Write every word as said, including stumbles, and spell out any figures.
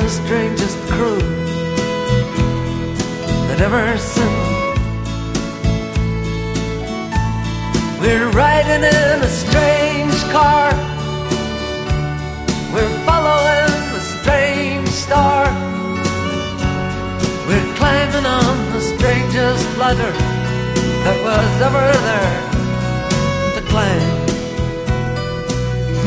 the strangest crew that ever sinned. We're riding in a strange car, we're following the strange star, we're climbing on the strangest ladder that was ever there to climb.